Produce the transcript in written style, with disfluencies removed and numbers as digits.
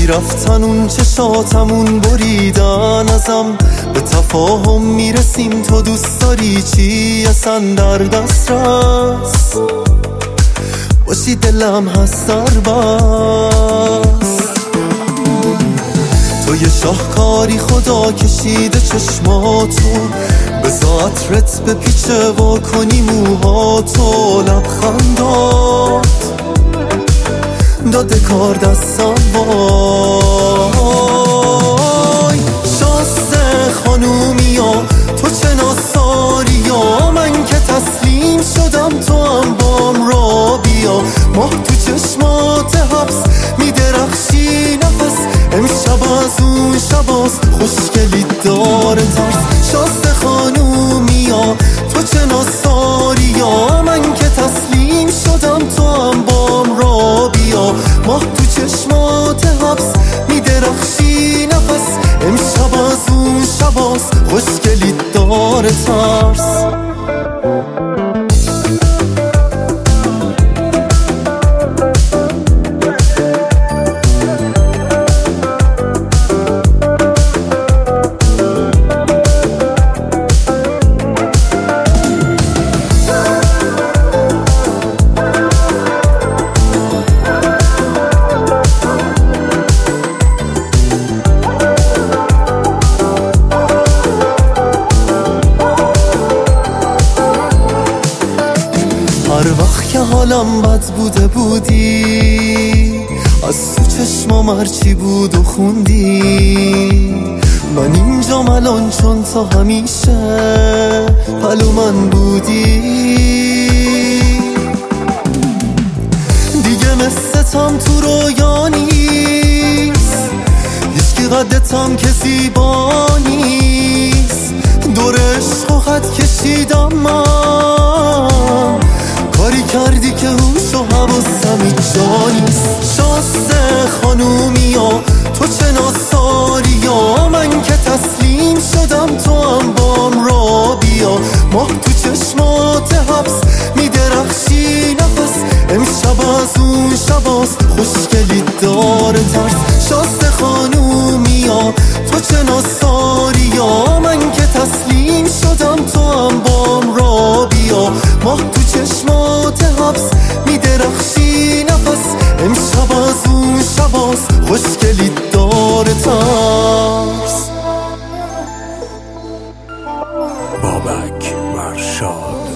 رفتن اون چشاتمون بریدن ازم، به تفاهم میرسیم تو دوست داری چی اصلا در دسترس باشی دلم هست در بس. تو یه شاهکاری خدا کشیده چشماتو، بزا عطرت به پیچه وا کنی موهاتو، لبخندات داده کار دستم وای. شاسته خانومیا تو چه ناساریا، من که تسلیم شدم تو هم بام را بیا. ماه تو چشمات حبس میدرخشی نفس، امشب از اون شباست خوشگلی داره ترس. شاسته خانومیا تو چه ناساریا، من که تسلیم شدم تو هم بام را بیا. ماه تو چشمات حبس میدرخشی نفس، امشب از اون شباست خوشگلی داره ترس. هر وقت که حالم بد بوده بودی، از تو چشمام هرچی بود و خوندی. من اینجام الان چون تو همیشه پلو من بودی. دیگه مثل تام تو رویا نیست، هیچکی قدتم که زیبا نیست. دور عشق و خط کشیدم من، کاری کردی که هوش و حواسم جا نیست. شاسته خانومیا تو چه ناساریا، من که تسلیم شدم تو هم بام را بیا. ماه تو چشمات حبس میدرخشی نفس، امشب از اون شباست خوشگلی داره ترس. شاسته خانومیا تو چه ناساریا، من که تسلیم شدم تو هم بام را بیا. ماه تو چشمات حبس میدرخشی نفس، امشب از اون شباست خوشگلی داره ترس. بابک ورشاد